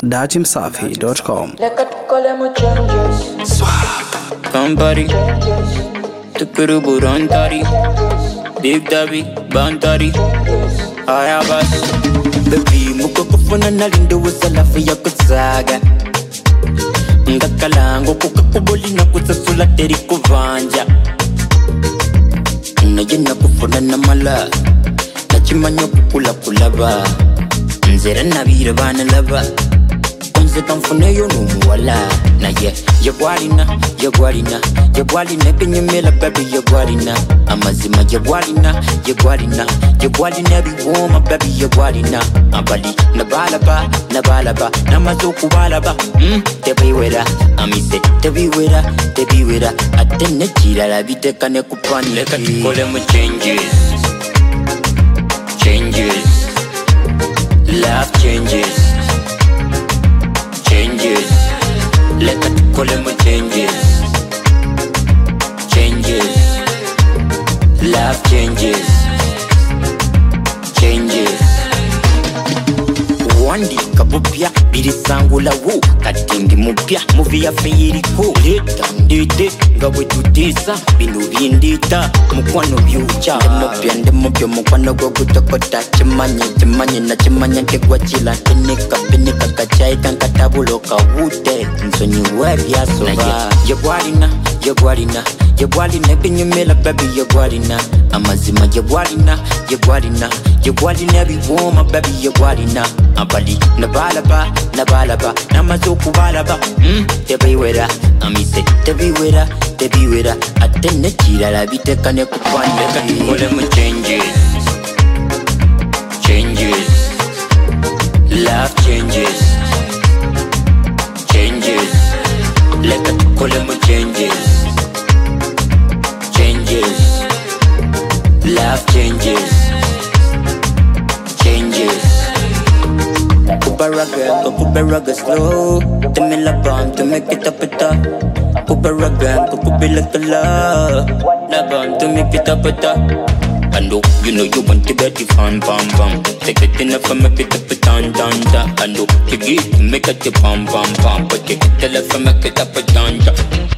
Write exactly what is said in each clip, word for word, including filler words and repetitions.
datimsafi dot com. Company, Tukuru Burantari, Big Dabi, Bantari, Ayabas, Baby, Mukofuna Nalindo was a lafia Kusaga. Ngakalango Kukubulina Kusula Teriko Vanja. Najina Kufuna Namala, Nachimanyo Kula Kulaba, Nzera Navira Vana Lava. Kamfune yo numwala na ye yagwarina yagwarina yagwarina pinyemela baby yagwarina amazima yagwarina yagwarina yagwarina biwoma baby yagwarina abali nabalaba nabalaba namazoku balaba mm tebiwera amise tebiwera tebiwera atene chira la bitekane kupani leka tukole mu changes changes love changes changes, let me call them changes, changes, love changes, changes. Wandi kabupya birisangula wu katingi mupya movie ya feiriko leta ndite ngawe tutisa binu bindita mukwano byucha mupya ndemupya mukwano go gutokota chimanye chimanye na chimanye ke gwachila tenika penika kachai kankatabulo kawute nsoni webya soba yagwarina yagwarina yagwarina binyemela baby yagwarina amazima yagwarina yagwarina yagwarina biwoma baby yagwarina abali nabalaba nabalaba namazoku balaba mm tebiwera amise tebiwera tebiwera atene chira la bitekane kupanda kole mu changes changes love changes changes leka kole mu changes changes love changes changes Kubaraga, kubaraga slow. Tell me la bomb to make it up it up. Kubaraga, kubila kala. La bomb to make it up it up. I know, you know you want to get the fun, bam bam. Take it in up and make it up it down down down. I know you get to make it the bam bam bam, but take it till up and make it up it down down.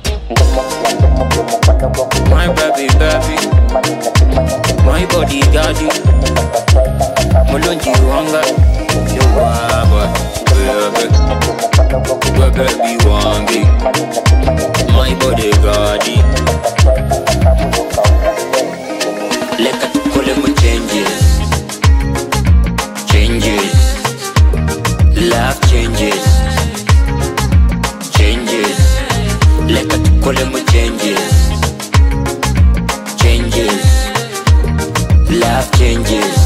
My baby, baby, my body got you. Mulonji wanga. You want baby, baby want me. My body got it. Leka tukole mu changes, changes, love changes, changes. Leka tukole mu changes, changes, love changes.